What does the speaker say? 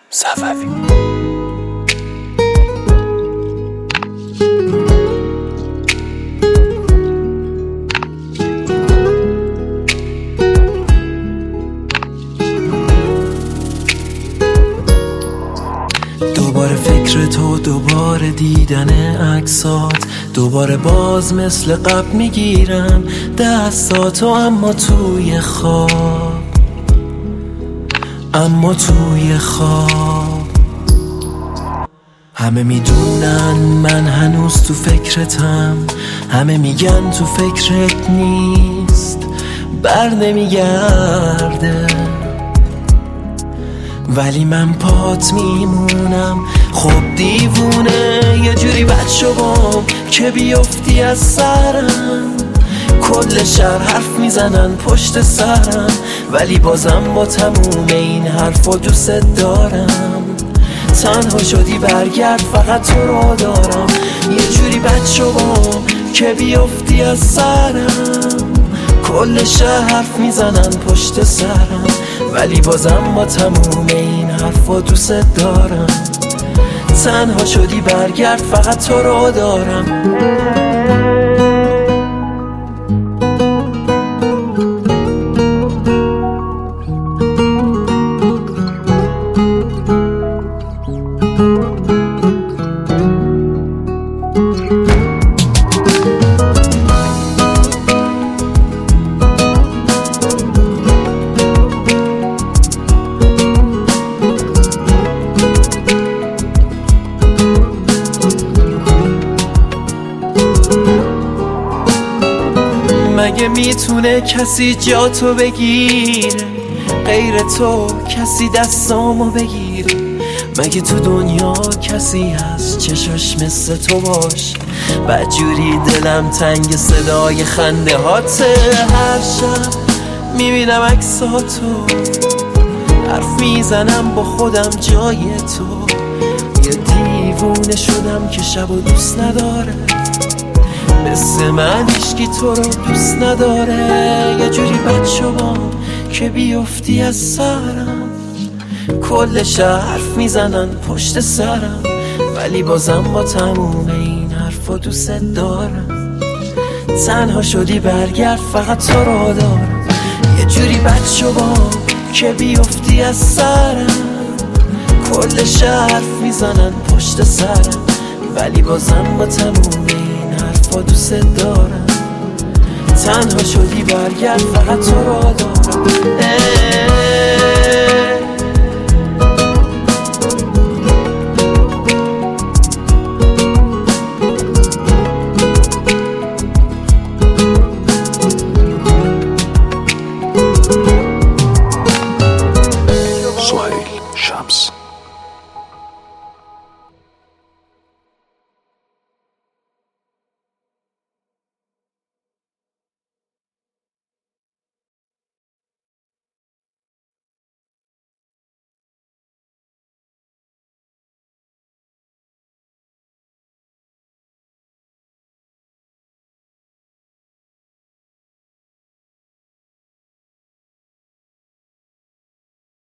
صفوی. دوباره فکر تو، دوباره دیدن عکسات، دوباره باز مثل قبل میگیرم دستاتو، اما توی خواب، اما توی خواب. همه میدونن من هنوز تو فکرتم، همه میگن تو فکرت نیست، بر نمیگرده، ولی من پات میمونم. خب دیوونه یه جوری بد شدم که بیفتی از سرم، کل شهر حرف میزنن پشت سرم، ولی بازم با تموم این حرفا دوست دارم. تنها شدی برگرد فقط تو رو دارم، یه جوری بد شدم که بیفتی از سرم، کل شهر حرف میزنن پشت سرم، ولی بازم با تموم این حرفا دوست دارم. تنها شدی برگرد فقط تو رو دارم. مگه میتونه کسی جا تو بگیره غیر تو؟ کسی دستامو بگیره؟ مگه تو دنیا کسی هست چشاش مثل تو باشه؟ بدجوری دلم تنگ صدای خنده هاته، هر شب میبینم عکساتو، حرف میزنم با خودم جای تو. یه دیوونه شدم که شب و دوست نداره، مثل من هیچکی تو رو دوست نداره. یه جوری بد شدم که بیفتی از سرم، کل شهر حرف میزنن پشت سرم، ولی بازم با تموم این حرفا دوست دارم. تنها شدی برگرد فقط تو رو دارم، یه جوری بد شدم که بیفتی از سرم، کل شهر حرف میزنن پشت سرم، ولی بازم با تموم این حرفا دوست دارم. تنها شدی برگرد فقط تو رو دارم.